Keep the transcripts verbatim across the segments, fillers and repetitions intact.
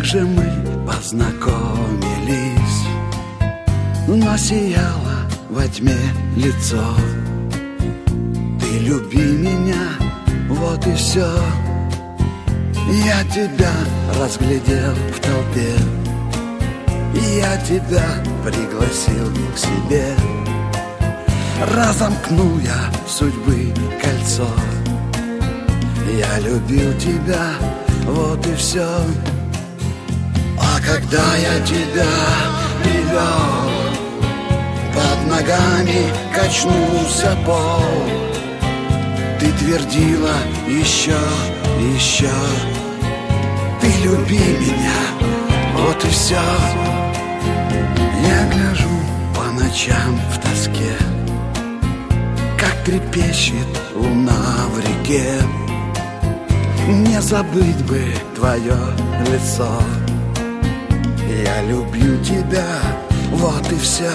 же мы познакомились, но сияло во тьме лицо. Ты люби меня, вот и все. Я тебя разглядел в толпе, я тебя пригласил к себе. Разомкнул я судьбы кольцо. Я любил тебя, вот и все. А когда я тебя привел, под ногами качнулся пол. Ты твердила еще, еще: ты люби меня, вот и все. Я гляжу по ночам в тоске, как трепещет луна в реке. Не забыть бы твое лицо. Я люблю тебя, вот и все.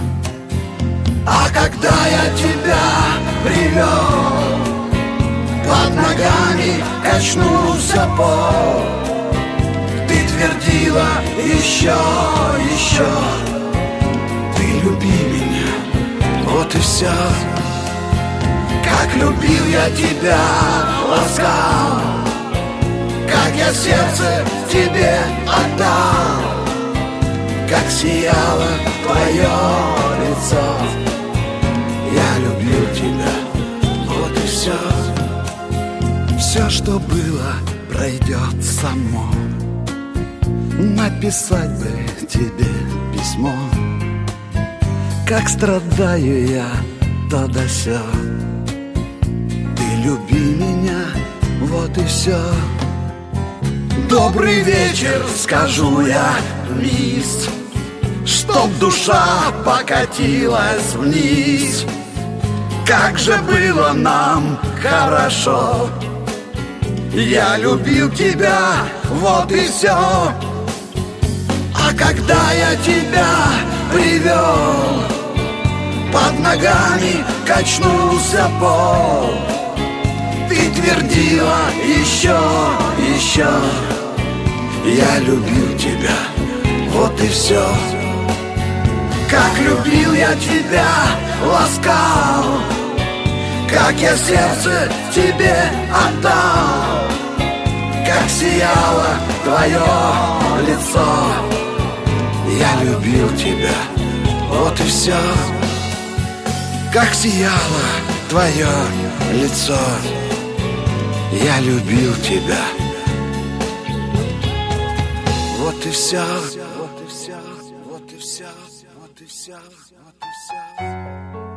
А когда я тебя привел, под ногами качнулся пол. Ты твердила еще, еще: ты люби меня, вот и все. Как любил я тебя, ласкал, как я сердце тебе отдал, как сияло твое лицо. Я любил тебя, вот и все. Все, что было, пройдет само. Написать бы тебе письмо, как страдаю я, то да сё. Ты люби меня, вот и все. Добрый вечер, скажу я вниз, чтоб душа покатилась вниз. Как же было нам хорошо. Я любил тебя, вот и все. А когда я тебя привел, под ногами качнулся пол. Ты твердила еще, еще: я любил тебя, вот и все. Как любил я тебя, ласкал, как я сердце тебе отдал, как сияло твое лицо. Я любил тебя, вот и все. Как сияло твое лицо. Я любил тебя, вот и все. Вот и все, вот и все, вот и все, вот и все.